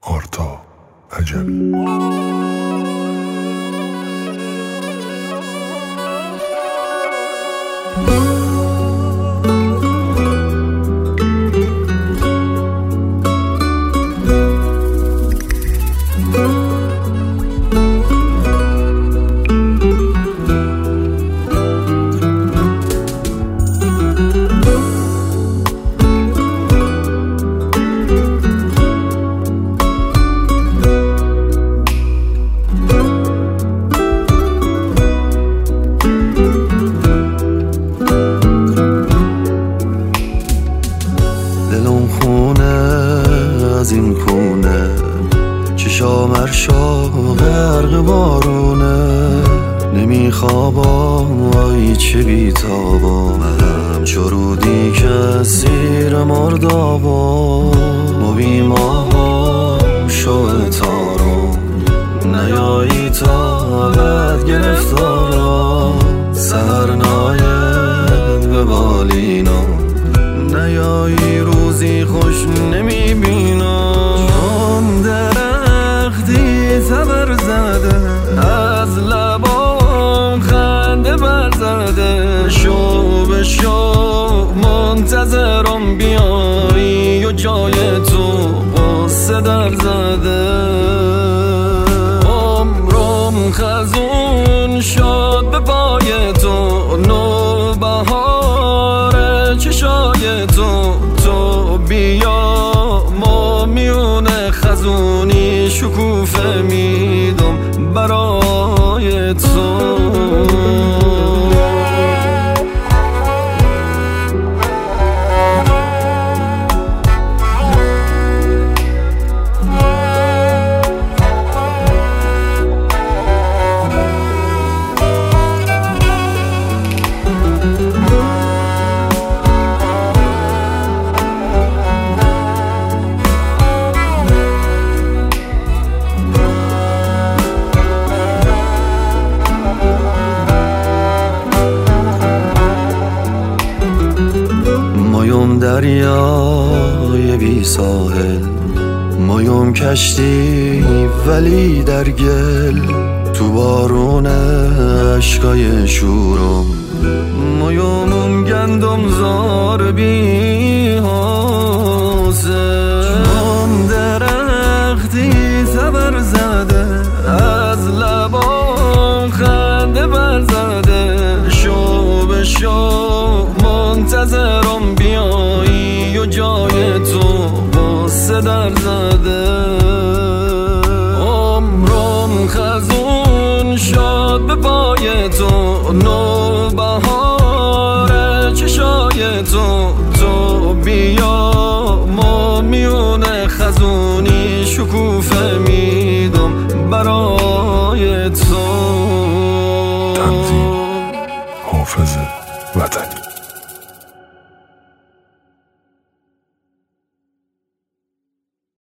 آرتا عجبی. دلم خونه از این کونه، چشام ارشا غرق بارونه، نمیخوابم وای چه بیتابم، همچو رودی که زیر مردابم، مبیم آهام شو تارم، نیایی تا بد گرفتارم، سهر ناید به بالینم، نیایی روزی خوش نمیبینم، چون درختی تبر زده، از لبام خنده برزده، شو به شو منتظرم بیایی و جای تو قصه در زده، عمرم خزون شد به پای تو، نو بهار چشای تو، تو بیا ما میونه خزونی شکوفه میدم برای تو. مایم دریای بی ساحل، مایم کشتی ولی در گل، تو بارون عشقای شورم، مایم گندم زار بی حاصل، چون درختی تبر زده، از لبام خنده برزده، شو به شو منتظرم بیایی و جای تو قصه در زده، عمرم خزون شد به پای تو، نو بهار چشای تو، تو بیا ما میونه خزونی شکوفه میدم برای تو. تنظیم حافظ وطنی.